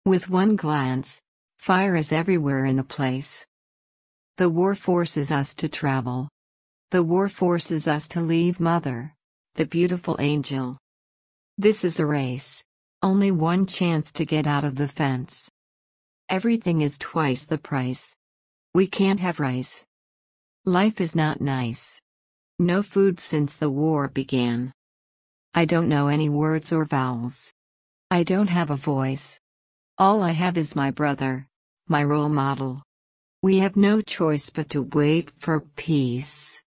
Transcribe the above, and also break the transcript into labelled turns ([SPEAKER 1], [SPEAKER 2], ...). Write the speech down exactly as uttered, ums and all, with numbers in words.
[SPEAKER 1] With one glance, fire is everywhere in the place. The war forces us to travel. The war forces us to leave Mother, the beautiful angel. This is a race. Only one chance to get out of the fence. Everything is twice the price. We can't have rice. Life is not nice. No food since the war began. I don't know any words or vowels. I don't have a voice. All I have is my brother, my role model. We have no choice but to wait for peace.